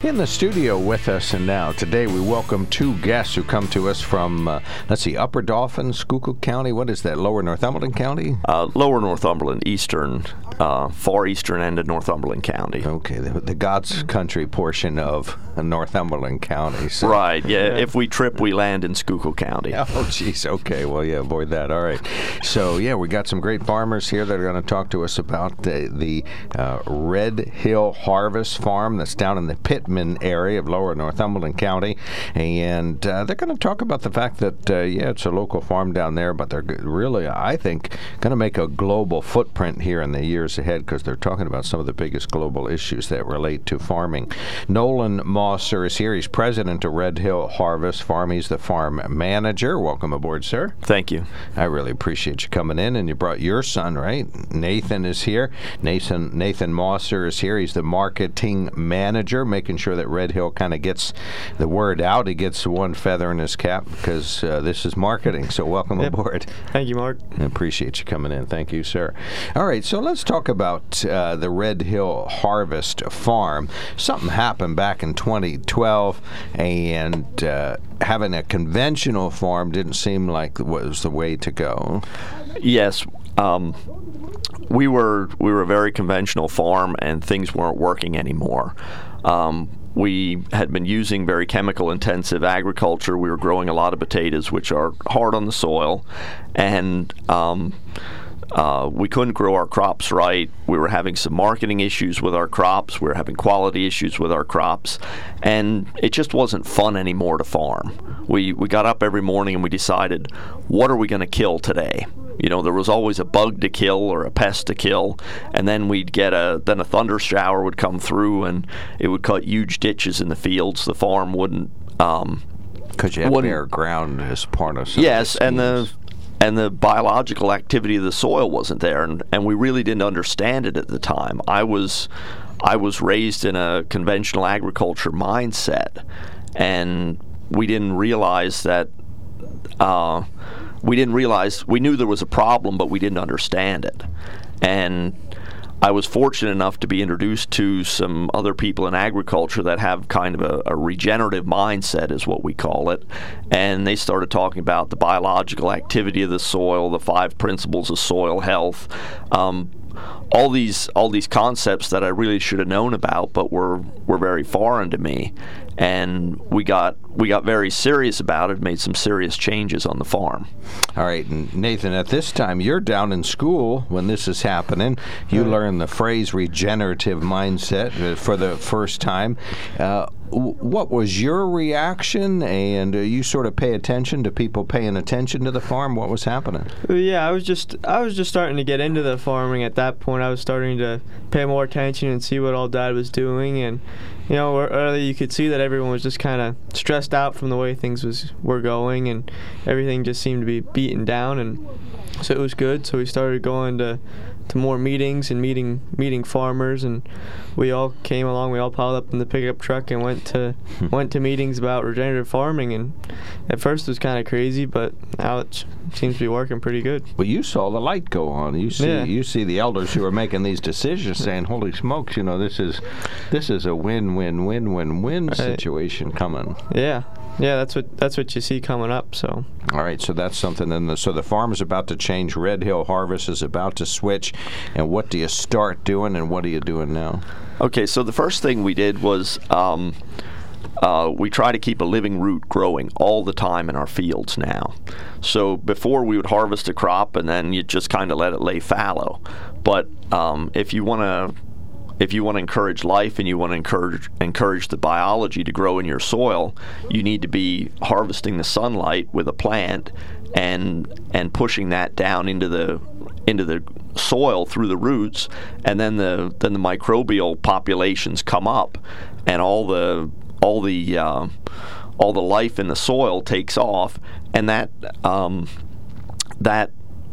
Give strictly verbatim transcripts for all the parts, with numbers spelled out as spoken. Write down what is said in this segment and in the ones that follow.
In the studio with us, and now today we welcome two guests who come to us from, uh, let's see, Upper Dauphin, Schuylkill County. What is that, Lower Northumberland County? Uh, Lower Northumberland, eastern, uh, far eastern end of Northumberland County. Okay, the, the God's country portion of Northumberland County. So. Right, yeah, if we trip, we land in Schuylkill County. Oh, geez, okay, well, yeah, avoid that. All right. So, yeah, we got some great farmers here that are going to talk to us about the, the uh, Red Hill Harvest Farm that's down in the Pittman area of Lower Northumberland County, and uh, they're going to talk about the fact that, uh, yeah, it's a local farm down there, but they're really, I think, going to make a global footprint here in the years ahead because they're talking about some of the biggest global issues that relate to farming. Nolan Mosser is here. He's president of Red Hill Harvest Farm. He's the farm manager. Welcome aboard, sir. Thank you. I really appreciate you coming in, and you brought your son, right? Nathan is here. Nathan, Nathan Mosser is here. He's the marketing manager, making sure that Red Hill kind of gets the word out. He gets one feather in his cap because uh, this is marketing. So welcome yep. aboard. Thank you, Mark. I appreciate you coming in. Thank you, sir. All right, so let's talk about uh, the Red Hill Harvest Farm. Something happened back in twenty twelve, and uh, having a conventional farm didn't seem like was the way to go. Yes. Um, we were we were a very conventional farm, and things weren't working anymore. Um, we had been using very chemical-intensive agriculture. We were growing a lot of potatoes, which are hard on the soil, and um, uh, we couldn't grow our crops right. We were having some marketing issues with our crops. We were having quality issues with our crops, and it just wasn't fun anymore to farm. We we got up every morning and we decided, what are we going to kill today? You know, there was always a bug to kill or a pest to kill, and then we'd get a then a thunder shower would come through, and it would cut huge ditches in the fields. The farm wouldn't um, because you have bare ground as part of some yes, of the and the and the biological activity of the soil wasn't there, and, and we really didn't understand it at the time. I was I was raised in a conventional agriculture mindset, and we didn't realize that. Uh, We didn't realize, we knew there was a problem, but we didn't understand it. And I was fortunate enough to be introduced to some other people in agriculture that have kind of a, a regenerative mindset, is what we call it. And they started talking about the biological activity of the soil, the five principles of soil health, um, all these all these concepts that I really should have known about, but were were very foreign to me. And we got we got very serious about it, made some serious changes on the farm. All right, and Nathan, at this time, you're down in school when this is happening. You right. learn the phrase regenerative mindset for the first time. Uh, what was your reaction, and uh, you sort of pay attention to people paying attention to the farm? What was happening? Yeah, I was just I was just starting to get into the farming at that point. I was starting to pay more attention and see what all Dad was doing, and you know, early you could see that everyone was just kind of stressed out from the way things was were going, and everything just seemed to be beaten down, and so it was good. So we started going to to more meetings and meeting meeting farmers, and we all came along. We all piled up in the pickup truck and went to went to meetings about regenerative farming. And at first it was kind of crazy, but now it seems to be working pretty good. Well, you saw the light go on. You see, yeah. you see the elders who are making these decisions, saying, "Holy smokes! You know, this is this is a win-win-win-win-win right. situation coming." Yeah. Yeah, that's what that's what you see coming up. So. All right, so that's something. And the, so the farm is about to change. Red Hill Harvest is about to switch. And what do you start doing, and what are you doing now? Okay, so the first thing we did was um, uh, we try to keep a living root growing all the time in our fields now. So before we would harvest a crop, and then you just kind of let it lay fallow. But um, if you want to If you want to encourage life and you want to encourage encourage the biology to grow in your soil, you need to be harvesting the sunlight with a plant and and pushing that down into the into the soil through the roots, and then the then the microbial populations come up, and all the all the uh, all the life in the soil takes off, and that um, that.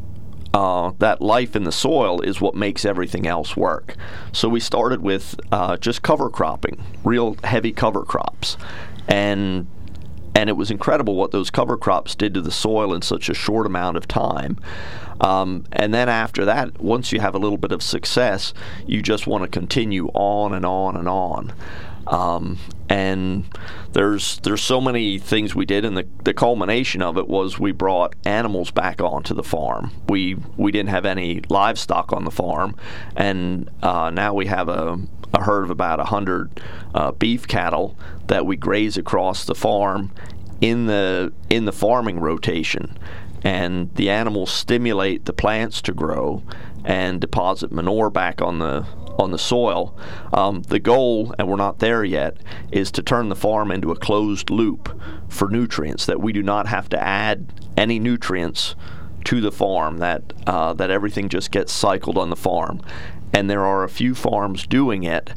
Uh, that life in the soil is what makes everything else work. So we started with uh, just cover cropping, real heavy cover crops, and and it was incredible what those cover crops did to the soil in such a short amount of time. Um, and then after that, once you have a little bit of success, you just want to continue on and on and on. Um, and there's there's so many things we did, and the, the culmination of it was we brought animals back onto the farm. We we didn't have any livestock on the farm, and uh, now we have a, a herd of about one hundred uh, beef cattle that we graze across the farm in the in the farming rotation. And the animals stimulate the plants to grow and deposit manure back on the on the soil. Um, the goal, and we're not there yet, is to turn the farm into a closed loop for nutrients, that we do not have to add any nutrients to the farm, that uh, that everything just gets cycled on the farm. And there are a few farms doing it.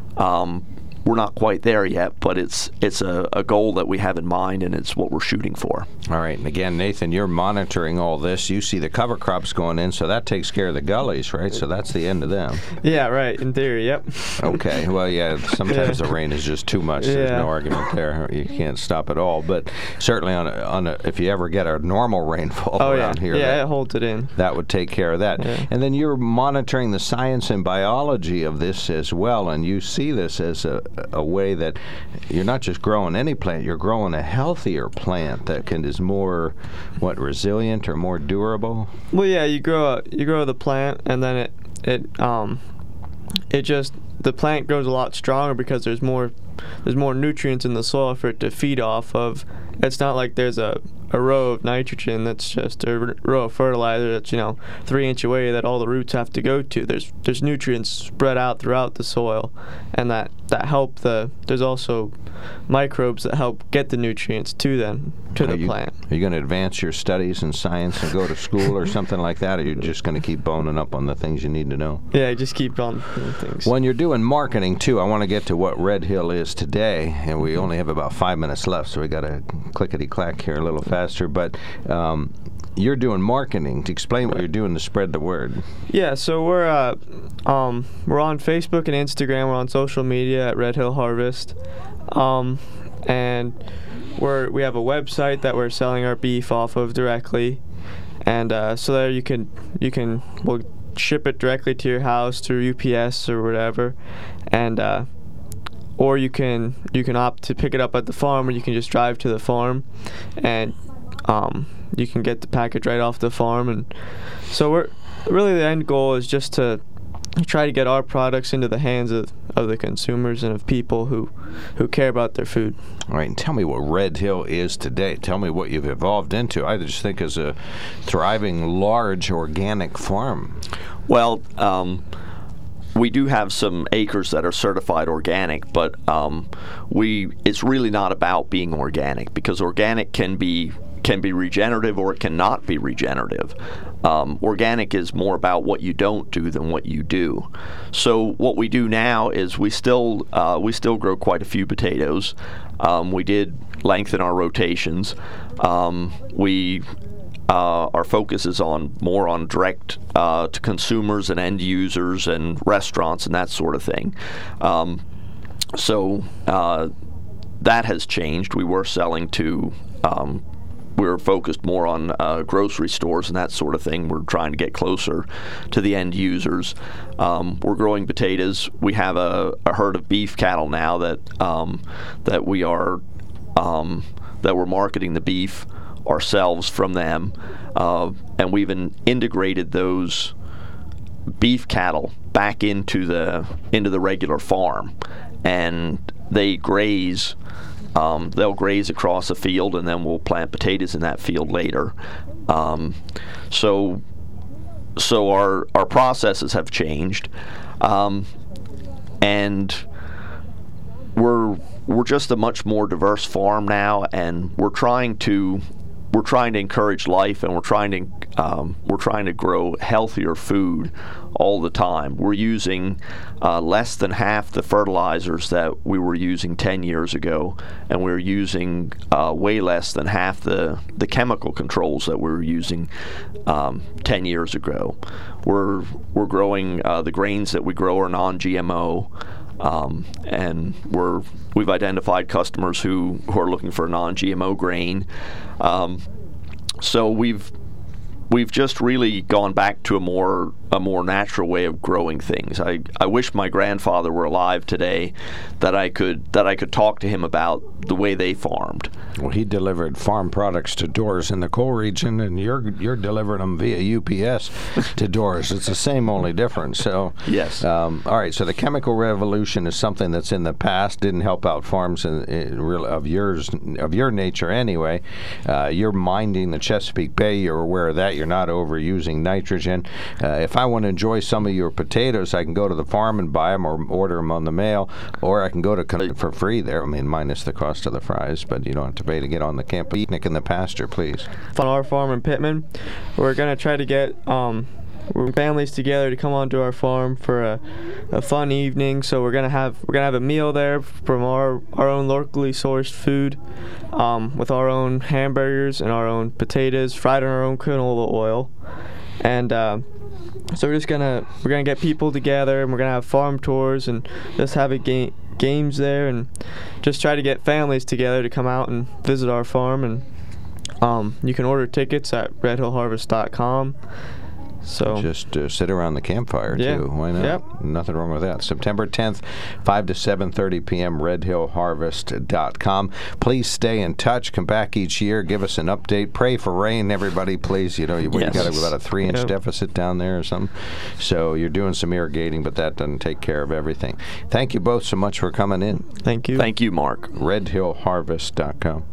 Um, We're not quite there yet, but it's it's a, a goal that we have in mind, and it's what we're shooting for. All right, and again, Nathan, you're monitoring all this. You see the cover crops going in, so that takes care of the gullies, right? So that's the end of them. Yeah, right, in theory, yep. Okay, well, yeah, sometimes yeah. the rain is just too much. There's yeah. no argument there. You can't stop it all. But certainly, on a, on a, if you ever get a normal rainfall oh, around yeah. here, yeah, that, it holds it in. That would take care of that. Yeah. And then you're monitoring the science and biology of this as well, and you see this as a, a way that you're not just growing any plant, you're growing a healthier plant that can is more, what, resilient or more durable? Well, yeah, you grow a, you grow the plant, and then it it um it just the plant grows a lot stronger because there's more there's more nutrients in the soil for it to feed off of. It's not like there's a, a row of nitrogen that's just a row of fertilizer that's, you know, three inch away that all the roots have to go to. There's there's nutrients spread out throughout the soil, and that, that help the there's also microbes that help get the nutrients to them to are the you, plant. Are you going to advance your studies in science and go to school or something like that, or are you just going to keep boning up on the things you need to know? Yeah, just keep on doing things. When you're doing marketing too, I want to get to what Red Hill is today, and we only have about five minutes left, so we got to clickety-clack here a little faster. But um, you're doing marketing. To explain what you're doing to spread the word. Yeah, so we're uh, um, we're on Facebook and Instagram. We're on social media at Red Hill Harvest, um, and we're we have a website that we're selling our beef off of directly, and uh, so there you can you can we'll ship it directly to your house through U P S or whatever, and uh, or you can you can opt to pick it up at the farm, or you can just drive to the farm, and um, you can get the package right off the farm. And so we're really the end goal is just to try to get our products into the hands of, of the consumers and of people who who care about their food. All right, and tell me what Red Hill is today. Tell me what you've evolved into. I just think as a thriving, large organic farm. Well, um, we do have some acres that are certified organic, but um, we it's really not about being organic, because organic can be can be regenerative or it cannot be regenerative. Um, organic is more about what you don't do than what you do. So what we do now is we still uh, we still grow quite a few potatoes. Um, we did lengthen our rotations. Um, we uh, our focus is on more on direct uh, to consumers and end users and restaurants and that sort of thing. Um, so uh, that has changed. We were selling to um, we're focused more on uh, grocery stores and that sort of thing. We're trying to get closer to the end users. Um, we're growing potatoes. We have a, a herd of beef cattle now that um, that we are um, that we're marketing the beef ourselves from them, uh, and we've in integrated those beef cattle back into the into the regular farm, and they graze. Um, they'll graze across a field, and then we'll plant potatoes in that field later. Um, so, so our our processes have changed, um, and we're we're just a much more diverse farm now, and we're trying to we're trying to encourage life, and we're trying to um, we're trying to grow healthier food all the time. We're using uh, less than half the fertilizers that we were using ten years ago, and we're using uh, way less than half the, the chemical controls that we were using um, ten years ago. We're we're growing uh, the grains that we grow are non G M O, um, and we're we've identified customers who, who are looking for a non G M O grain. Um, so we've We've just really gone back to a more a more natural way of growing things. I, I wish my grandfather were alive today, that I could that I could talk to him about the way they farmed. Well, he delivered farm products to doors in the coal region, and you're you're delivering them via U P S to doors. It's the same, only different. So yes. Um, all right. So the chemical revolution is something that's in the past. Didn't help out farms in, in real, of yours of your nature anyway. Uh, you're minding the Chesapeake Bay. You're aware of that. You're not overusing nitrogen. Uh, if I want to enjoy some of your potatoes, I can go to the farm and buy them, or order them on the mail, or I can go to for free there. I mean, minus the cost of the fries, but you don't have to pay to get on the camp. Picnic in the pasture, please. On our farm in Pittman, we're gonna try to get um, families together to come onto our farm for a, a fun evening. So we're gonna have we're gonna have a meal there from our our own locally sourced food, um, with our own hamburgers and our own potatoes fried in our own canola oil, and. Uh, So we're just gonna we're gonna get people together, and we're gonna have farm tours and just have a game games there, and just try to get families together to come out and visit our farm. And um, you can order tickets at red hill harvest dot com. So just uh, sit around the campfire yeah. too. Why not? Yep. Nothing wrong with that. September tenth, five to seven thirty p.m. red hill harvest dot com. Please stay in touch. Come back each year. Give us an update. Pray for rain, everybody, please. You know, you, yes. you got about a three-inch yep. deficit down there or something. So you're doing some irrigating, but that doesn't take care of everything. Thank you both so much for coming in. thank you. Thank you, Mark. red hill harvest dot com.